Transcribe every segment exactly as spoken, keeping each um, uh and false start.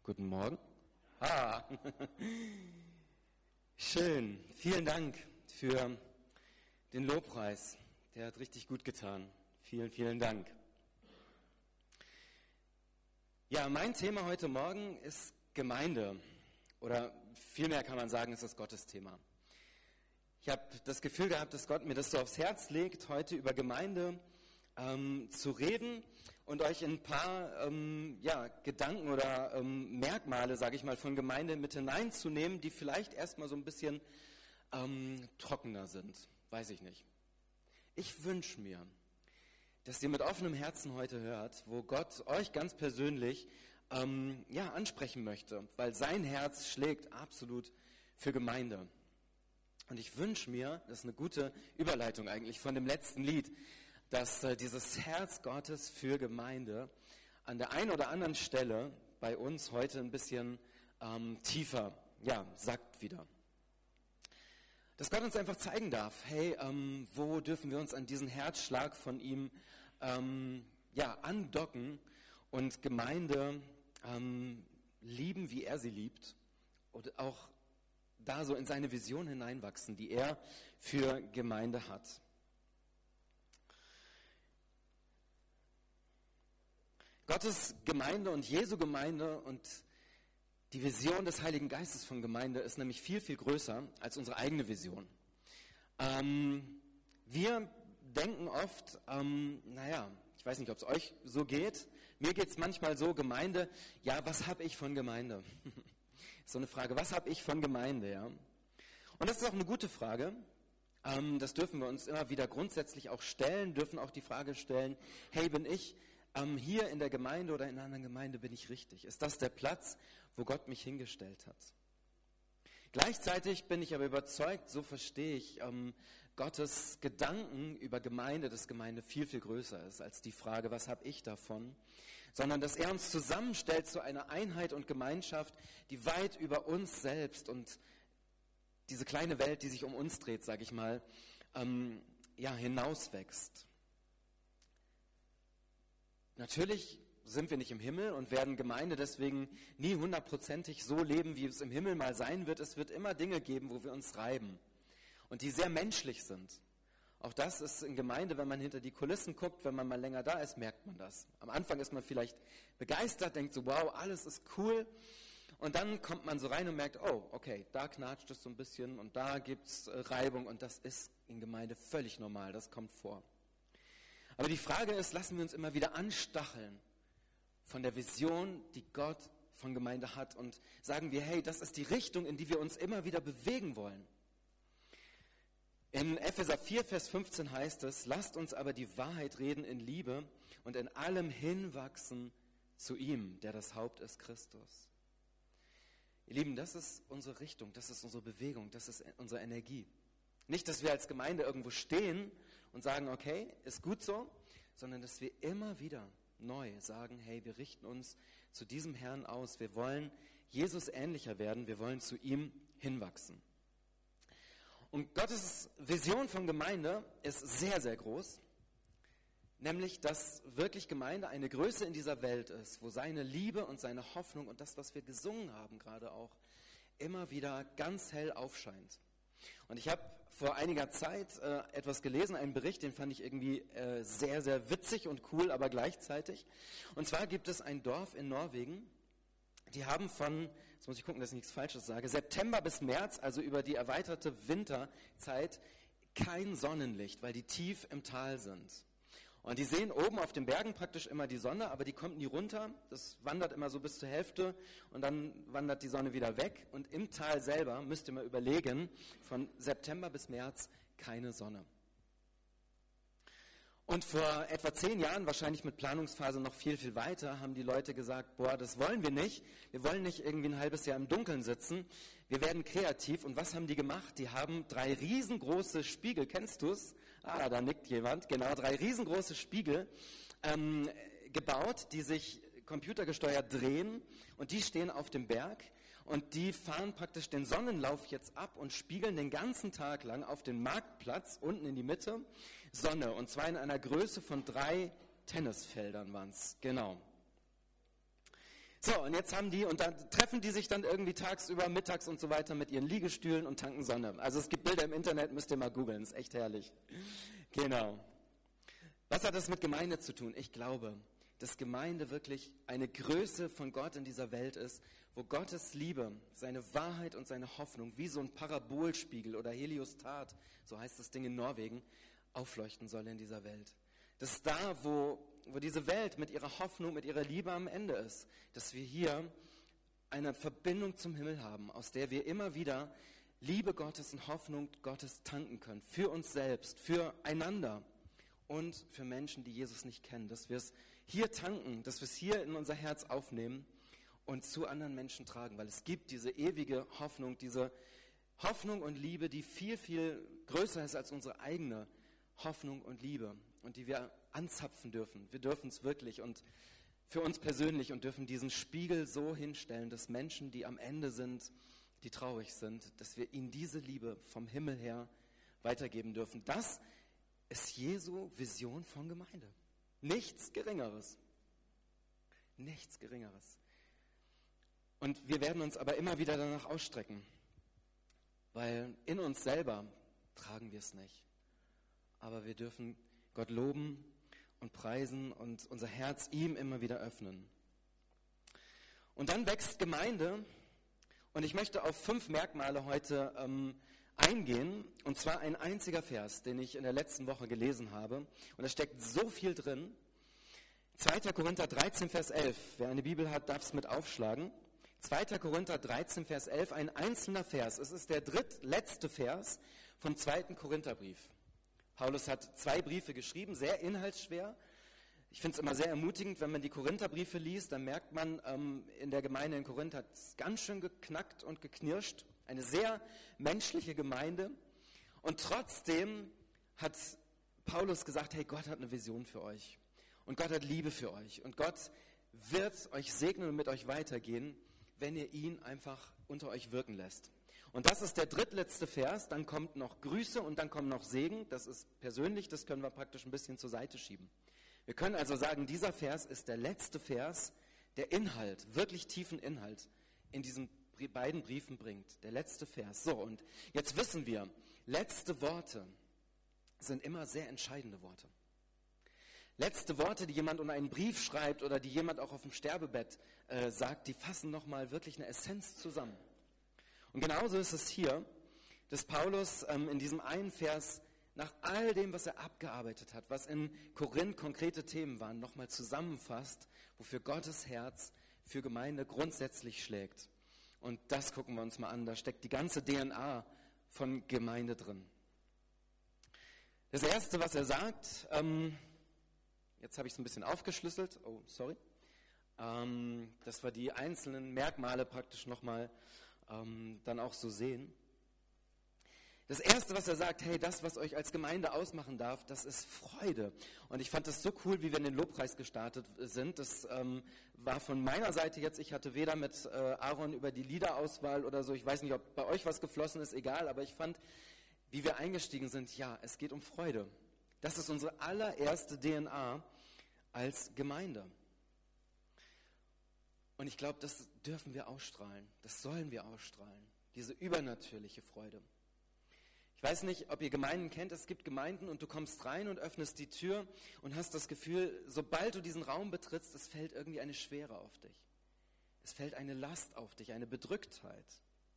Guten Morgen. Ah, schön. Vielen Dank für den Lobpreis. Der hat richtig gut getan. Vielen, vielen Dank. Ja, mein Thema heute Morgen ist Gemeinde. Oder vielmehr kann man sagen, es ist Gottes Thema. Ich habe das Gefühl gehabt, dass Gott mir das so aufs Herz legt, heute über Gemeinde ähm, zu reden und euch ein paar ähm, ja, Gedanken oder ähm, Merkmale, sage ich mal, von Gemeinde mit hineinzunehmen, die vielleicht erstmal so ein bisschen ähm, trockener sind. Weiß ich nicht. Ich wünsche mir, dass ihr mit offenem Herzen heute hört, wo Gott euch ganz persönlich ähm, ja, ansprechen möchte, weil sein Herz schlägt absolut für Gemeinde. Und ich wünsche mir, das ist eine gute Überleitung eigentlich von dem letzten Lied, dass äh, dieses Herz Gottes für Gemeinde an der einen oder anderen Stelle bei uns heute ein bisschen ähm, tiefer, ja, sackt wieder. Dass Gott uns einfach zeigen darf, hey, ähm, wo dürfen wir uns an diesen Herzschlag von ihm ähm, ja, andocken und Gemeinde ähm, lieben, wie er sie liebt und auch da so in seine Vision hineinwachsen, die er für Gemeinde hat. Gottes Gemeinde und Jesu Gemeinde und die Vision des Heiligen Geistes von Gemeinde ist nämlich viel, viel größer als unsere eigene Vision. Ähm, wir denken oft, ähm, naja, ich weiß nicht, ob es euch so geht, mir geht es manchmal so, Gemeinde, ja, was habe ich von Gemeinde? So eine Frage, was habe ich von Gemeinde? Ja? Und das ist auch eine gute Frage. Ähm, das dürfen wir uns immer wieder grundsätzlich auch stellen, dürfen auch die Frage stellen, hey, bin ich ähm, hier in der Gemeinde oder in einer anderen Gemeinde, bin ich richtig? Ist das der Platz, wo Gott mich hingestellt hat? Gleichzeitig bin ich aber überzeugt, so verstehe ich, ähm, Gottes Gedanken über Gemeinde, dass Gemeinde viel, viel größer ist als die Frage, was habe ich davon? Sondern dass er uns zusammenstellt zu einer Einheit und Gemeinschaft, die weit über uns selbst und diese kleine Welt, die sich um uns dreht, sage ich mal, ähm, ja, hinauswächst. Natürlich sind wir nicht im Himmel und werden Gemeinde deswegen nie hundertprozentig so leben, wie es im Himmel mal sein wird. Es wird immer Dinge geben, wo wir uns reiben und die sehr menschlich sind. Auch das ist in Gemeinde, wenn man hinter die Kulissen guckt, wenn man mal länger da ist, merkt man das. Am Anfang ist man vielleicht begeistert, denkt so, wow, alles ist cool. Und dann kommt man so rein und merkt, oh, okay, da knatscht es so ein bisschen und da gibt's Reibung und das ist in Gemeinde völlig normal, das kommt vor. Aber die Frage ist, lassen wir uns immer wieder anstacheln von der Vision, die Gott von Gemeinde hat und sagen wir, hey, das ist die Richtung, in die wir uns immer wieder bewegen wollen. In Epheser vier, Vers fünfzehn heißt es, lasst uns aber die Wahrheit reden in Liebe und in allem hinwachsen zu ihm, der das Haupt ist, Christus. Ihr Lieben, das ist unsere Richtung, das ist unsere Bewegung, das ist unsere Energie. Nicht, dass wir als Gemeinde irgendwo stehen und sagen, okay, ist gut so, sondern dass wir immer wieder neu sagen, hey, wir richten uns zu diesem Herrn aus, wir wollen Jesus ähnlicher werden, wir wollen zu ihm hinwachsen. Und Gottes Vision von Gemeinde ist sehr, sehr groß, nämlich, dass wirklich Gemeinde eine Größe in dieser Welt ist, wo seine Liebe und seine Hoffnung und das, was wir gesungen haben gerade auch, immer wieder ganz hell aufscheint. Und ich habe vor einiger Zeit äh, etwas gelesen, einen Bericht, den fand ich irgendwie äh, sehr, sehr witzig und cool, aber gleichzeitig. Und zwar gibt es ein Dorf in Norwegen, die haben von, jetzt muss ich gucken, dass ich nichts Falsches sage, September bis März, also über die erweiterte Winterzeit, kein Sonnenlicht, weil die tief im Tal sind. Und die sehen oben auf den Bergen praktisch immer die Sonne, aber die kommt nie runter. Das wandert immer so bis zur Hälfte und dann wandert die Sonne wieder weg. Und im Tal selber, müsst ihr mal überlegen, von September bis März keine Sonne. Und vor etwa zehn Jahren, wahrscheinlich mit Planungsphase noch viel, viel weiter, haben die Leute gesagt, boah, das wollen wir nicht. Wir wollen nicht irgendwie ein halbes Jahr im Dunkeln sitzen. Wir werden kreativ. Und was haben die gemacht? Die haben drei riesengroße Spiegel, kennst du's? Ah, da nickt jemand. Genau, drei riesengroße Spiegel ähm, gebaut, die sich computergesteuert drehen und die stehen auf dem Berg und die fahren praktisch den Sonnenlauf jetzt ab und spiegeln den ganzen Tag lang auf den Marktplatz unten in die Mitte Sonne und zwar in einer Größe von drei Tennisfeldern waren es, genau. So, und jetzt haben die, und dann treffen die sich dann irgendwie tagsüber, mittags und so weiter mit ihren Liegestühlen und tanken Sonne. Also es gibt Bilder im Internet, müsst ihr mal googeln, ist echt herrlich. Genau. Was hat das mit Gemeinde zu tun? Ich glaube, dass Gemeinde wirklich eine Größe von Gott in dieser Welt ist, wo Gottes Liebe, seine Wahrheit und seine Hoffnung wie so ein Parabolspiegel oder Heliostat, so heißt das Ding in Norwegen, aufleuchten soll in dieser Welt. Das ist da, wo, wo diese Welt mit ihrer Hoffnung, mit ihrer Liebe am Ende ist, dass wir hier eine Verbindung zum Himmel haben, aus der wir immer wieder Liebe Gottes und Hoffnung Gottes tanken können, für uns selbst, für einander und für Menschen, die Jesus nicht kennen, dass wir es hier tanken, dass wir es hier in unser Herz aufnehmen und zu anderen Menschen tragen, weil es gibt diese ewige Hoffnung, diese Hoffnung und Liebe, die viel, viel größer ist als unsere eigene Hoffnung und Liebe und die wir anzapfen dürfen. Wir dürfen es wirklich und für uns persönlich und dürfen diesen Spiegel so hinstellen, dass Menschen, die am Ende sind, die traurig sind, dass wir ihnen diese Liebe vom Himmel her weitergeben dürfen. Das ist Jesu Vision von Gemeinde. Nichts Geringeres. Nichts Geringeres. Und wir werden uns aber immer wieder danach ausstrecken, weil in uns selber tragen wir es nicht. Aber wir dürfen Gott loben und preisen und unser Herz ihm immer wieder öffnen. Und dann wächst Gemeinde und ich möchte auf fünf Merkmale heute ähm, eingehen, und zwar ein einziger Vers, den ich in der letzten Woche gelesen habe. Und da steckt so viel drin. zweiter Korinther dreizehn, Vers elf. Wer eine Bibel hat, darf es mit aufschlagen. zweiter Korinther dreizehn, Vers elf, ein einzelner Vers. Es ist der drittletzte Vers vom zweiten Korintherbrief. Paulus hat zwei Briefe geschrieben, sehr inhaltsschwer. Ich finde es immer sehr ermutigend, wenn man die Korintherbriefe liest, dann merkt man, ähm, in der Gemeinde in Korinth hat es ganz schön geknackt und geknirscht. Eine sehr menschliche Gemeinde. Und trotzdem hat Paulus gesagt, hey, Gott hat eine Vision für euch. Und Gott hat Liebe für euch. Und Gott wird euch segnen und mit euch weitergehen, wenn ihr ihn einfach unter euch wirken lässt. Und das ist der drittletzte Vers. Dann kommt noch Grüße und dann kommt noch Segen. Das ist persönlich, das können wir praktisch ein bisschen zur Seite schieben. Wir können also sagen, dieser Vers ist der letzte Vers, der Inhalt, wirklich tiefen Inhalt in diesen beiden Briefen bringt. Der letzte Vers. So, und jetzt wissen wir, letzte Worte sind immer sehr entscheidende Worte. Letzte Worte, die jemand unter einen Brief schreibt oder die jemand auch auf dem Sterbebett äh, sagt, die fassen nochmal wirklich eine Essenz zusammen. Und genauso ist es hier, dass Paulus ähm, in diesem einen Vers nach all dem, was er abgearbeitet hat, was in Korinth konkrete Themen waren, nochmal zusammenfasst, wofür Gottes Herz für Gemeinde grundsätzlich schlägt. Und das gucken wir uns mal an, da steckt die ganze D N A von Gemeinde drin. Das Erste, was er sagt, ähm, jetzt habe ich es ein bisschen aufgeschlüsselt, oh, sorry, ähm, dass wir die einzelnen Merkmale praktisch nochmal ähm, dann auch so sehen. Das Erste, was er sagt, hey, das, was euch als Gemeinde ausmachen darf, das ist Freude. Und ich fand das so cool, wie wir in den Lobpreis gestartet sind. Das ähm, war von meiner Seite jetzt, ich hatte weder mit äh, Aaron über die Liederauswahl oder so, ich weiß nicht, ob bei euch was geflossen ist, egal, aber ich fand, wie wir eingestiegen sind, ja, es geht um Freude. Das ist unsere allererste D N A als Gemeinde. Und ich glaube, das dürfen wir ausstrahlen, das sollen wir ausstrahlen, diese übernatürliche Freude. Ich weiß nicht, ob ihr Gemeinden kennt, es gibt Gemeinden und du kommst rein und öffnest die Tür und hast das Gefühl, sobald du diesen Raum betrittst, es fällt irgendwie eine Schwere auf dich. Es fällt eine Last auf dich, eine Bedrücktheit.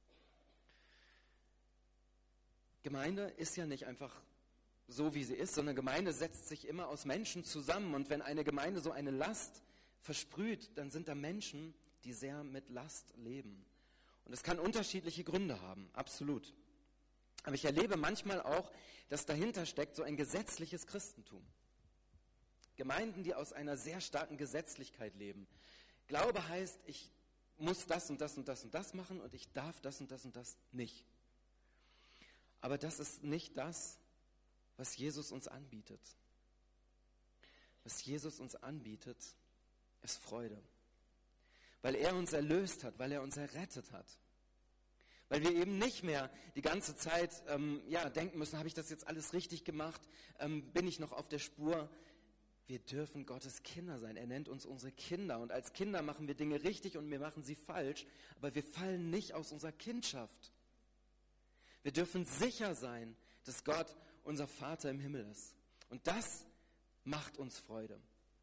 Gemeinde ist ja nicht einfach so, wie sie ist, sondern Gemeinde setzt sich immer aus Menschen zusammen. Und wenn eine Gemeinde so eine Last versprüht, dann sind da Menschen, die sehr mit Last leben. Und es kann unterschiedliche Gründe haben, absolut. Aber ich erlebe manchmal auch, dass dahinter steckt so ein gesetzliches Christentum. Gemeinden, die aus einer sehr starken Gesetzlichkeit leben. Glaube heißt, ich muss das und das und das und das machen und ich darf das und das und das nicht. Aber das ist nicht das, was Jesus uns anbietet. Was Jesus uns anbietet, ist Freude. Weil er uns erlöst hat, weil er uns errettet hat. Weil wir eben nicht mehr die ganze Zeit ähm, ja, denken müssen, habe ich das jetzt alles richtig gemacht? Ähm, bin ich noch auf der Spur? Wir dürfen Gottes Kinder sein. Er nennt uns unsere Kinder. Und als Kinder machen wir Dinge richtig und wir machen sie falsch. Aber wir fallen nicht aus unserer Kindschaft. Wir dürfen sicher sein, dass Gott unser Vater im Himmel ist. Und das macht uns Freude.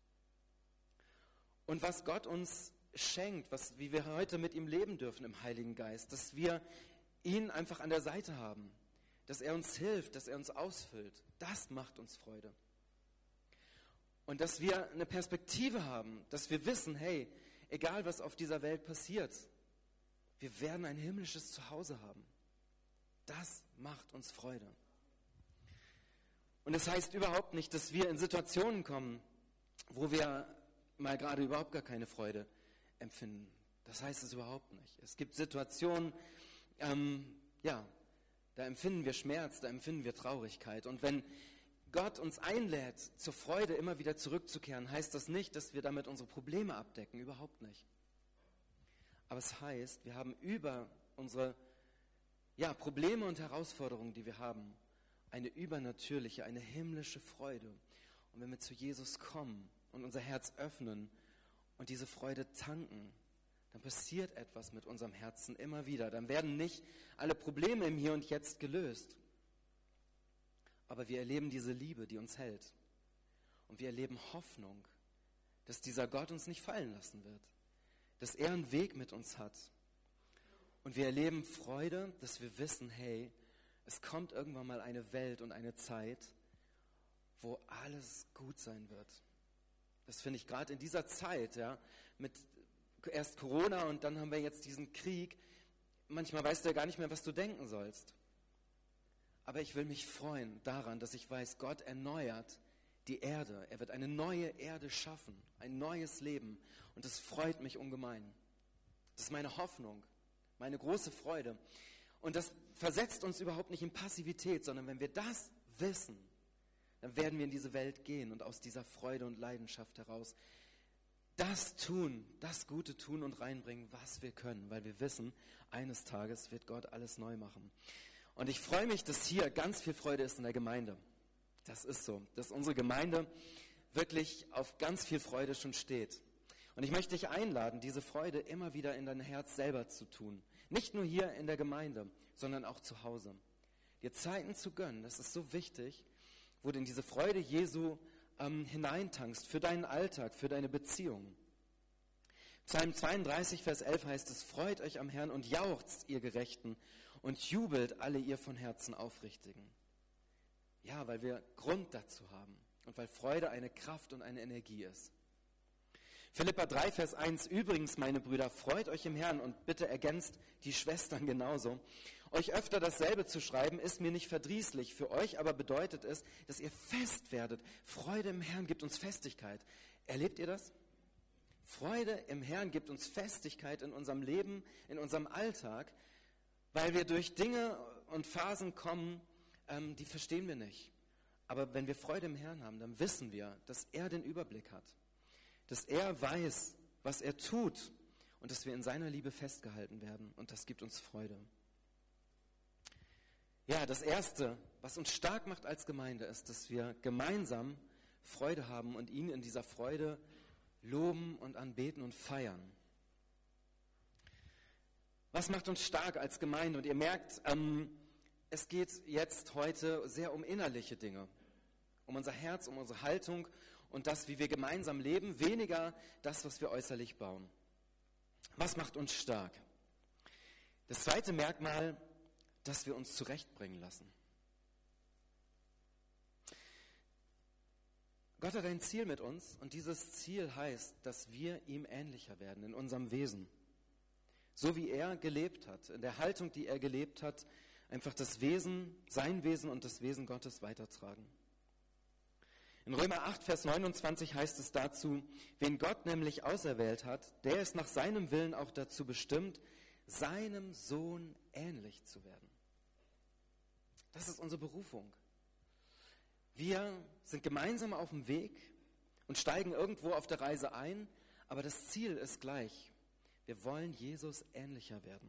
Und was Gott uns schenkt, was, wie wir heute mit ihm leben dürfen im Heiligen Geist, dass wir ihn einfach an der Seite haben, dass er uns hilft, dass er uns ausfüllt, das macht uns Freude. Und dass wir eine Perspektive haben, dass wir wissen, hey, egal was auf dieser Welt passiert, wir werden ein himmlisches Zuhause haben. Das macht uns Freude. Und das heißt überhaupt nicht, dass wir in Situationen kommen, wo wir mal gerade überhaupt gar keine Freude empfinden. Das heißt es überhaupt nicht. Es gibt Situationen, ähm, ja, da empfinden wir Schmerz, da empfinden wir Traurigkeit. Und wenn Gott uns einlädt, zur Freude immer wieder zurückzukehren, heißt das nicht, dass wir damit unsere Probleme abdecken, überhaupt nicht. Aber es heißt, wir haben über unsere ja, Probleme und Herausforderungen, die wir haben, eine übernatürliche, eine himmlische Freude. Und wenn wir zu Jesus kommen und unser Herz öffnen und diese Freude tanken, dann passiert etwas mit unserem Herzen immer wieder. Dann werden nicht alle Probleme im Hier und Jetzt gelöst. Aber wir erleben diese Liebe, die uns hält. Und wir erleben Hoffnung, dass dieser Gott uns nicht fallen lassen wird. Dass er einen Weg mit uns hat. Und wir erleben Freude, dass wir wissen, hey, es kommt irgendwann mal eine Welt und eine Zeit, wo alles gut sein wird. Das finde ich gerade in dieser Zeit, ja, mit erst Corona und dann haben wir jetzt diesen Krieg. Manchmal weißt du ja gar nicht mehr, was du denken sollst. Aber ich will mich freuen daran, dass ich weiß, Gott erneuert die Erde. Er wird eine neue Erde schaffen, ein neues Leben. Und das freut mich ungemein. Das ist meine Hoffnung, meine große Freude. Und das versetzt uns überhaupt nicht in Passivität, sondern wenn wir das wissen, dann werden wir in diese Welt gehen und aus dieser Freude und Leidenschaft heraus das tun, das Gute tun und reinbringen, was wir können, weil wir wissen, eines Tages wird Gott alles neu machen. Und ich freue mich, dass hier ganz viel Freude ist in der Gemeinde. Das ist so, dass unsere Gemeinde wirklich auf ganz viel Freude schon steht. Und ich möchte dich einladen, diese Freude immer wieder in dein Herz selber zu tun. Nicht nur hier in der Gemeinde, sondern auch zu Hause. Dir Zeiten zu gönnen, das ist so wichtig, wo du in diese Freude Jesu ähm, hineintankst, für deinen Alltag, für deine Beziehung. Psalm zweiunddreißig, Vers elf heißt es, freut euch am Herrn und jauchzt, ihr Gerechten, und jubelt alle ihr von Herzen Aufrichtigen. Ja, weil wir Grund dazu haben und weil Freude eine Kraft und eine Energie ist. Philipper drei, Vers eins, übrigens, meine Brüder, freut euch im Herrn und bitte ergänzt die Schwestern genauso. Euch öfter dasselbe zu schreiben, ist mir nicht verdrießlich. Für euch aber bedeutet es, dass ihr fest werdet. Freude im Herrn gibt uns Festigkeit. Erlebt ihr das? Freude im Herrn gibt uns Festigkeit in unserem Leben, in unserem Alltag, weil wir durch Dinge und Phasen kommen, ähm, die verstehen wir nicht. Aber wenn wir Freude im Herrn haben, dann wissen wir, dass er den Überblick hat. Dass er weiß, was er tut und dass wir in seiner Liebe festgehalten werden. Und das gibt uns Freude. Ja, das Erste, was uns stark macht als Gemeinde, ist, dass wir gemeinsam Freude haben und ihn in dieser Freude loben und anbeten und feiern. Was macht uns stark als Gemeinde? Und ihr merkt, ähm, es geht jetzt heute sehr um innerliche Dinge. Um unser Herz, um unsere Haltung und das, wie wir gemeinsam leben, weniger das, was wir äußerlich bauen. Was macht uns stark? Das zweite Merkmal, dass wir uns zurechtbringen lassen. Gott hat ein Ziel mit uns und dieses Ziel heißt, dass wir ihm ähnlicher werden in unserem Wesen. So wie er gelebt hat, in der Haltung, die er gelebt hat, einfach das Wesen, sein Wesen und das Wesen Gottes weitertragen. In Römer acht, Vers neunundzwanzig heißt es dazu, wen Gott nämlich auserwählt hat, der ist nach seinem Willen auch dazu bestimmt, seinem Sohn ähnlich zu werden. Das ist unsere Berufung. Wir sind gemeinsam auf dem Weg und steigen irgendwo auf der Reise ein, aber das Ziel ist gleich. Wir wollen Jesus ähnlicher werden.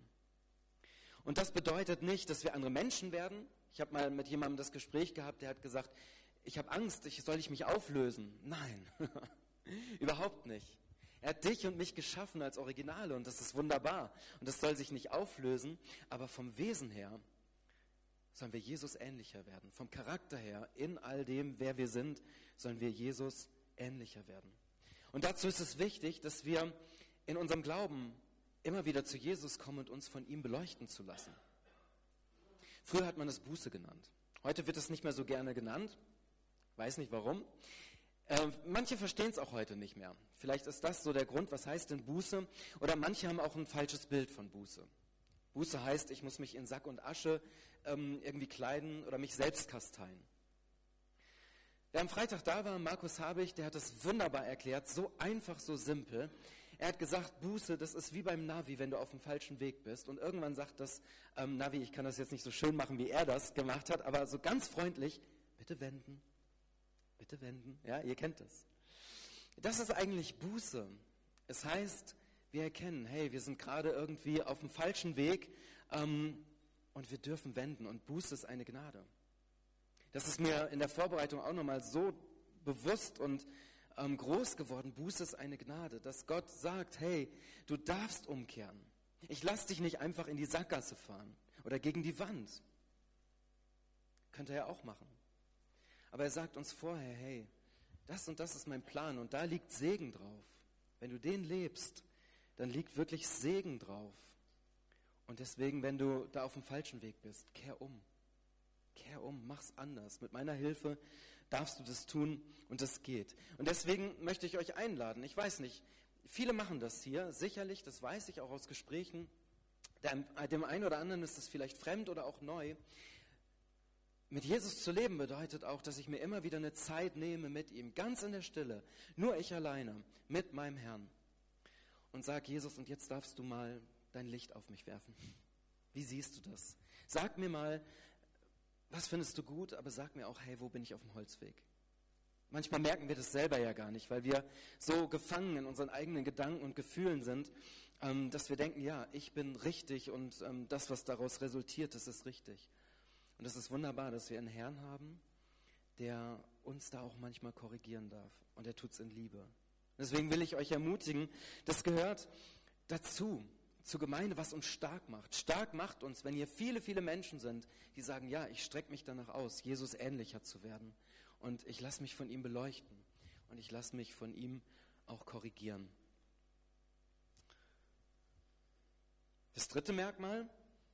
Und das bedeutet nicht, dass wir andere Menschen werden. Ich habe mal mit jemandem das Gespräch gehabt, der hat gesagt, ich habe Angst, ich, soll ich mich auflösen? Nein, überhaupt nicht. Er hat dich und mich geschaffen als Originale und das ist wunderbar. Und das soll sich nicht auflösen, aber vom Wesen her sollen wir Jesus ähnlicher werden. Vom Charakter her, in all dem, wer wir sind, sollen wir Jesus ähnlicher werden. Und dazu ist es wichtig, dass wir in unserem Glauben immer wieder zu Jesus kommen und uns von ihm beleuchten zu lassen. Früher hat man es Buße genannt. Heute wird es nicht mehr so gerne genannt. Weiß nicht warum. Äh, manche verstehen es auch heute nicht mehr. Vielleicht ist das so der Grund, was heißt denn Buße? Oder manche haben auch ein falsches Bild von Buße. Buße heißt, ich muss mich in Sack und Asche ähm, irgendwie kleiden oder mich selbst kasteien. Wer am Freitag da war, Markus Habich, der hat das wunderbar erklärt, so einfach, so simpel. Er hat gesagt, Buße, das ist wie beim Navi, wenn du auf dem falschen Weg bist. Und irgendwann sagt das ähm, Navi, ich kann das jetzt nicht so schön machen, wie er das gemacht hat, aber so ganz freundlich, bitte wenden, bitte wenden. Ja, ihr kennt das. Das ist eigentlich Buße. Es heißt, wir erkennen, hey, wir sind gerade irgendwie auf dem falschen Weg ähm, und wir dürfen wenden. Und Buße ist eine Gnade. Das ist mir in der Vorbereitung auch nochmal so bewusst und ähm, groß geworden. Buße ist eine Gnade, dass Gott sagt, hey, du darfst umkehren. Ich lasse dich nicht einfach in die Sackgasse fahren oder gegen die Wand. Könnte er ja auch machen. Aber er sagt uns vorher, hey, das und das ist mein Plan und da liegt Segen drauf. Wenn du den lebst, dann liegt wirklich Segen drauf. Und deswegen, wenn du da auf dem falschen Weg bist, kehr um. Kehr um, mach's anders. Mit meiner Hilfe darfst du das tun und das geht. Und deswegen möchte ich euch einladen. Ich weiß nicht, viele machen das hier, sicherlich, das weiß ich auch aus Gesprächen. Dem, dem einen oder anderen ist das vielleicht fremd oder auch neu. Mit Jesus zu leben bedeutet auch, dass ich mir immer wieder eine Zeit nehme mit ihm, ganz in der Stille, nur ich alleine, mit meinem Herrn. Und sag, Jesus, und jetzt darfst du mal dein Licht auf mich werfen. Wie siehst du das? Sag mir mal, was findest du gut, aber sag mir auch, hey, wo bin ich auf dem Holzweg? Manchmal merken wir das selber ja gar nicht, weil wir so gefangen in unseren eigenen Gedanken und Gefühlen sind, ähm, dass wir denken, ja, ich bin richtig und ähm, das, was daraus resultiert, das ist richtig. Und es ist wunderbar, dass wir einen Herrn haben, der uns da auch manchmal korrigieren darf. Und er tut es in Liebe. Deswegen will ich euch ermutigen, das gehört dazu, zur Gemeinde, was uns stark macht. Stark macht uns, wenn hier viele, viele Menschen sind, die sagen, ja, ich strecke mich danach aus, Jesus ähnlicher zu werden. Und ich lasse mich von ihm beleuchten. Und ich lasse mich von ihm auch korrigieren. Das dritte Merkmal,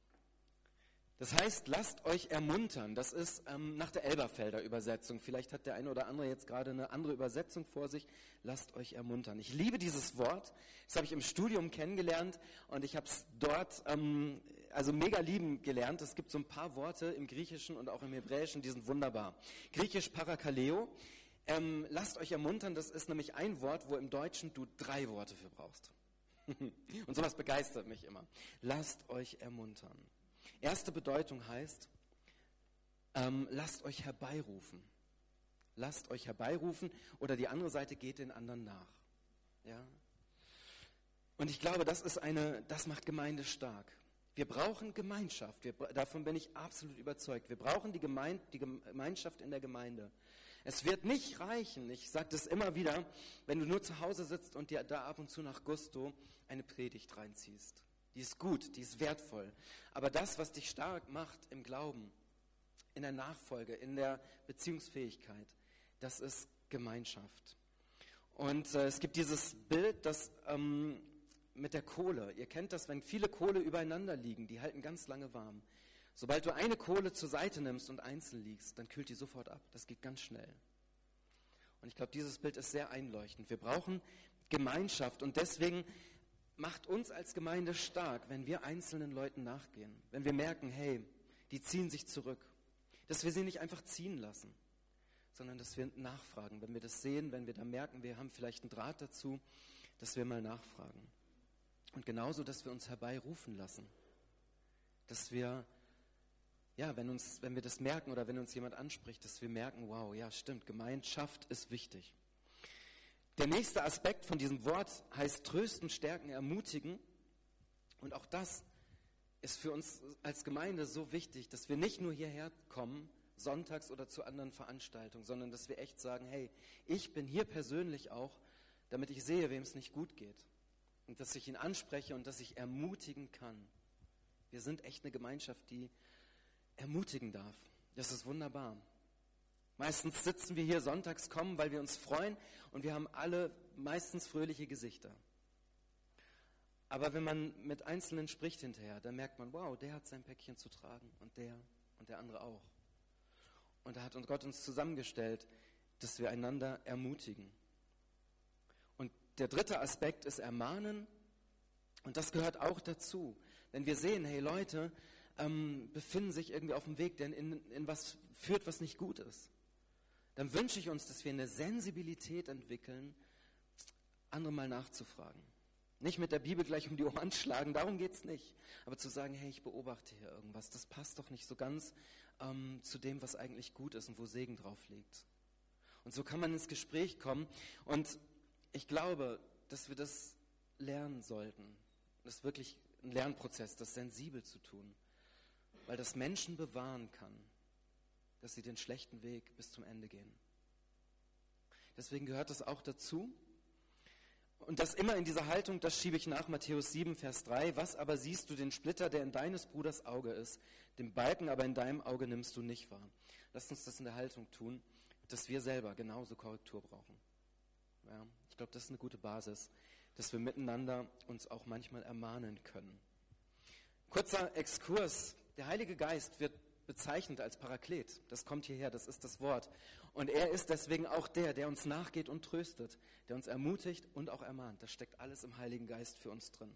das heißt, lasst euch ermuntern. Das ist ähm, nach der Elberfelder Übersetzung. Vielleicht hat der eine oder andere jetzt gerade eine andere Übersetzung vor sich. Lasst euch ermuntern. Ich liebe dieses Wort. Das habe ich im Studium kennengelernt und ich habe es dort ähm, also mega lieben gelernt. Es gibt so ein paar Worte im Griechischen und auch im Hebräischen, die sind wunderbar. Griechisch Parakaleo. Ähm, lasst euch ermuntern, das ist nämlich ein Wort, wo im Deutschen du drei Worte für brauchst. Und sowas begeistert mich immer. Lasst euch ermuntern. Erste Bedeutung heißt, ähm, lasst euch herbeirufen. Lasst euch herbeirufen oder die andere Seite geht den anderen nach. Ja? Und ich glaube, das ist eine, das macht Gemeinde stark. Wir brauchen Gemeinschaft, wir, davon bin ich absolut überzeugt. Wir brauchen die, Gemeinde, die Gemeinschaft in der Gemeinde. Es wird nicht reichen, ich sage das immer wieder, wenn du nur zu Hause sitzt und dir da ab und zu nach Gusto eine Predigt reinziehst. Die ist gut, die ist wertvoll. Aber das, was dich stark macht im Glauben, in der Nachfolge, in der Beziehungsfähigkeit, das ist Gemeinschaft. Und äh, es gibt dieses Bild, das ähm, mit der Kohle. Ihr kennt das, wenn viele Kohle übereinander liegen, die halten ganz lange warm. Sobald du eine Kohle zur Seite nimmst und einzeln liegst, dann kühlt die sofort ab. Das geht ganz schnell. Und ich glaube, dieses Bild ist sehr einleuchtend. Wir brauchen Gemeinschaft und deswegen macht uns als Gemeinde stark, wenn wir einzelnen Leuten nachgehen. Wenn wir merken, hey, die ziehen sich zurück. Dass wir sie nicht einfach ziehen lassen, sondern dass wir nachfragen. Wenn wir das sehen, wenn wir da merken, wir haben vielleicht einen Draht dazu, dass wir mal nachfragen. Und genauso, dass wir uns herbeirufen lassen. Dass wir, ja, wenn uns, wenn wir das merken oder wenn uns jemand anspricht, dass wir merken, wow, ja, stimmt, Gemeinschaft ist wichtig. Der nächste Aspekt von diesem Wort heißt trösten, stärken, ermutigen. Und auch das ist für uns als Gemeinde so wichtig, dass wir nicht nur hierher kommen, sonntags oder zu anderen Veranstaltungen, sondern dass wir echt sagen, hey, ich bin hier persönlich auch, damit ich sehe, wem es nicht gut geht. Und dass ich ihn anspreche und dass ich ermutigen kann. Wir sind echt eine Gemeinschaft, die ermutigen darf. Das ist wunderbar. Meistens sitzen wir hier sonntags, kommen, weil wir uns freuen und wir haben alle meistens fröhliche Gesichter. Aber wenn man mit Einzelnen spricht hinterher, dann merkt man, wow, der hat sein Päckchen zu tragen und der und der andere auch. Und da hat uns Gott uns zusammengestellt, dass wir einander ermutigen. Und der dritte Aspekt ist Ermahnen. Und das gehört auch dazu. Wenn wir sehen, hey Leute, ähm, befinden sich irgendwie auf dem Weg, der in, in was führt, was nicht gut ist, dann wünsche ich uns, dass wir eine Sensibilität entwickeln, andere mal nachzufragen. Nicht mit der Bibel gleich um die Ohren schlagen, darum geht es nicht. Aber zu sagen, hey, ich beobachte hier irgendwas, das passt doch nicht so ganz ähm, zu dem, was eigentlich gut ist und wo Segen drauf liegt. Und so kann man ins Gespräch kommen. Und ich glaube, dass wir das lernen sollten. Das ist wirklich ein Lernprozess, das sensibel zu tun. Weil das Menschen bewahren kann, dass sie den schlechten Weg bis zum Ende gehen. Deswegen gehört das auch dazu. Und das immer in dieser Haltung, das schiebe ich nach Matthäus sieben, Vers drei. Was aber siehst du den Splitter, der in deines Bruders Auge ist, den Balken aber in deinem Auge nimmst du nicht wahr? Lasst uns das in der Haltung tun, dass wir selber genauso Korrektur brauchen. Ja, ich glaube, das ist eine gute Basis, dass wir miteinander uns auch manchmal ermahnen können. Kurzer Exkurs. Der Heilige Geist wird bezeichnet als Paraklet. Das kommt hierher, das ist das Wort. Und er ist deswegen auch der, der uns nachgeht und tröstet, der uns ermutigt und auch ermahnt. Das steckt alles im Heiligen Geist für uns drin.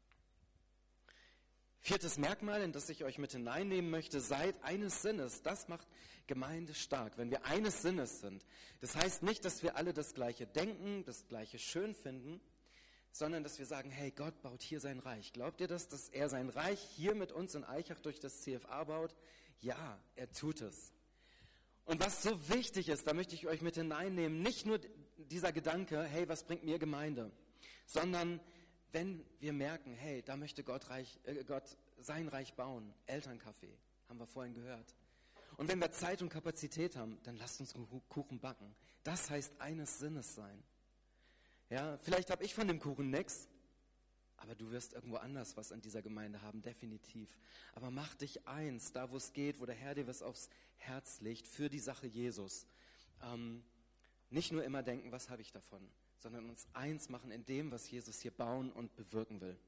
Viertes Merkmal, in das ich euch mit hineinnehmen möchte, seid eines Sinnes. Das macht Gemeinde stark, wenn wir eines Sinnes sind. Das heißt nicht, dass wir alle das Gleiche denken, das Gleiche schön finden, sondern dass wir sagen, hey, Gott baut hier sein Reich. Glaubt ihr das, dass er sein Reich hier mit uns in Eichach durch das C F A baut? Ja, er tut es. Und was so wichtig ist, da möchte ich euch mit hineinnehmen, nicht nur dieser Gedanke, hey, was bringt mir Gemeinde, sondern wenn wir merken, hey, da möchte Gott, Reich, äh, Gott sein Reich bauen, Elterncafé, haben wir vorhin gehört. Und wenn wir Zeit und Kapazität haben, dann lasst uns Kuchen backen. Das heißt eines Sinnes sein. Ja, vielleicht habe ich von dem Kuchen nichts, aber du wirst irgendwo anders was in dieser Gemeinde haben, definitiv. Aber mach dich eins, da wo es geht, wo der Herr dir was aufs Herz legt, für die Sache Jesus. Ähm, nicht nur immer denken, was habe ich davon, sondern uns eins machen in dem, was Jesus hier bauen und bewirken will.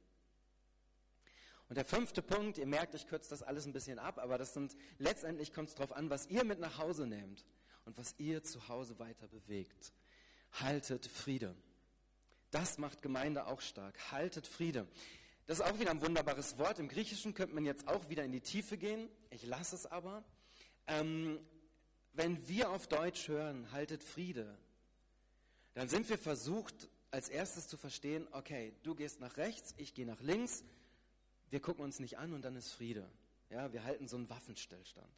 Und der fünfte Punkt, ihr merkt, ich kürze das alles ein bisschen ab, aber das sind, letztendlich kommt es darauf an, was ihr mit nach Hause nehmt und was ihr zu Hause weiter bewegt. Haltet Friede. Das macht Gemeinde auch stark. Haltet Friede. Das ist auch wieder ein wunderbares Wort. Im Griechischen könnte man jetzt auch wieder in die Tiefe gehen. Ich lasse es aber. Ähm, wenn wir auf Deutsch hören, haltet Friede, dann sind wir versucht, als erstes zu verstehen, okay, du gehst nach rechts, ich gehe nach links, wir gucken uns nicht an und dann ist Friede. Ja, wir halten so einen Waffenstillstand.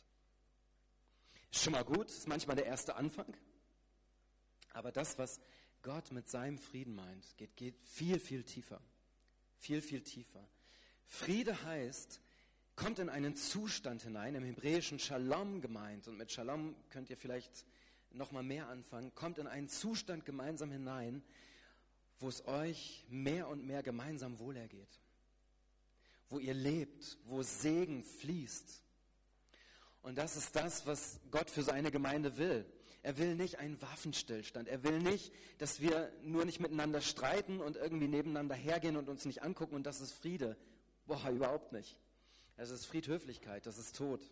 Ist schon mal gut, ist manchmal der erste Anfang. Aber das, was Gott mit seinem Frieden meint, geht, geht viel, viel tiefer. Viel, viel tiefer. Friede heißt, kommt in einen Zustand hinein, im Hebräischen Shalom gemeint, und mit Shalom könnt ihr vielleicht noch mal mehr anfangen, kommt in einen Zustand gemeinsam hinein, wo es euch mehr und mehr gemeinsam wohlergeht. Wo ihr lebt, wo Segen fließt. Und das ist das, was Gott für seine Gemeinde will. Er will nicht einen Waffenstillstand. Er will nicht, dass wir nur nicht miteinander streiten und irgendwie nebeneinander hergehen und uns nicht angucken und das ist Friede. Boah, überhaupt nicht. Das ist Friedhöflichkeit, das ist Tod.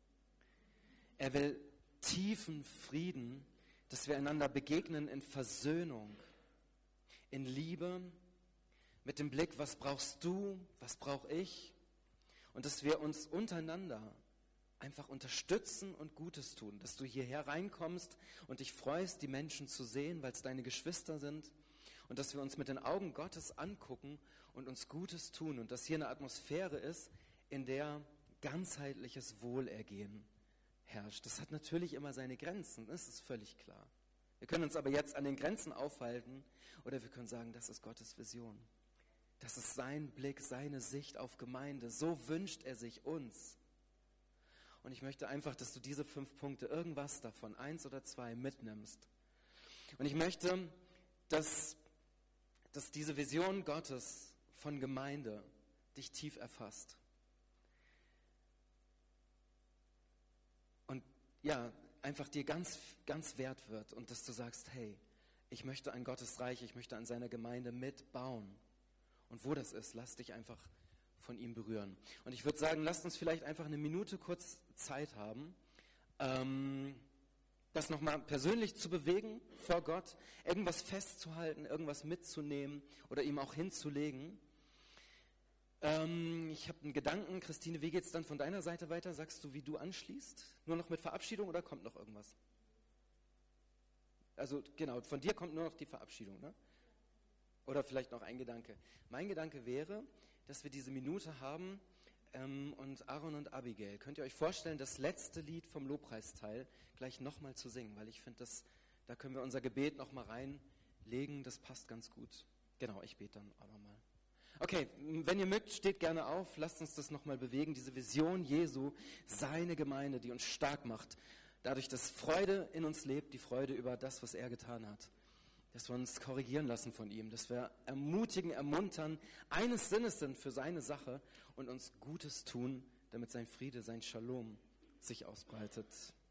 Er will tiefen Frieden, dass wir einander begegnen in Versöhnung, in Liebe, mit dem Blick, was brauchst du, was brauche ich? Und dass wir uns untereinander einfach unterstützen und Gutes tun, dass du hierher reinkommst und dich freust, die Menschen zu sehen, weil es deine Geschwister sind und dass wir uns mit den Augen Gottes angucken und uns Gutes tun und dass hier eine Atmosphäre ist, in der ganzheitliches Wohlergehen herrscht. Das hat natürlich immer seine Grenzen, das ist völlig klar. Wir können uns aber jetzt an den Grenzen aufhalten oder wir können sagen, das ist Gottes Vision. Das ist sein Blick, seine Sicht auf Gemeinde. So wünscht er sich uns. Und ich möchte einfach, dass du diese fünf Punkte, irgendwas davon, eins oder zwei, mitnimmst. Und ich möchte, dass, dass diese Vision Gottes von Gemeinde dich tief erfasst. Und ja, einfach dir ganz, ganz wert wird und dass du sagst, hey, ich möchte ein Gottesreich, ich möchte an seiner Gemeinde mitbauen. Und wo das ist, lass dich einfach von ihm berühren. Und ich würde sagen, lasst uns vielleicht einfach eine Minute kurz Zeit haben, ähm, das nochmal persönlich zu bewegen vor Gott, irgendwas festzuhalten, irgendwas mitzunehmen oder ihm auch hinzulegen. Ähm, ich habe einen Gedanken, Christine, wie geht es dann von deiner Seite weiter? Sagst du, wie du anschließt? Nur noch mit Verabschiedung oder kommt noch irgendwas? Also genau, von dir kommt nur noch die Verabschiedung, ne? Oder vielleicht noch ein Gedanke. Mein Gedanke wäre, dass wir diese Minute haben ähm, und Aaron und Abigail, könnt ihr euch vorstellen, das letzte Lied vom Lobpreisteil gleich nochmal zu singen, weil ich finde, da können wir unser Gebet nochmal reinlegen, das passt ganz gut. Genau, ich bete dann aber mal. Okay, wenn ihr mögt, steht gerne auf, lasst uns das nochmal bewegen, diese Vision Jesu, seine Gemeinde, die uns stark macht, dadurch, dass Freude in uns lebt, die Freude über das, was er getan hat. Dass wir uns korrigieren lassen von ihm, dass wir ermutigen, ermuntern, eines Sinnes sind für seine Sache und uns Gutes tun, damit sein Friede, sein Shalom sich ausbreitet.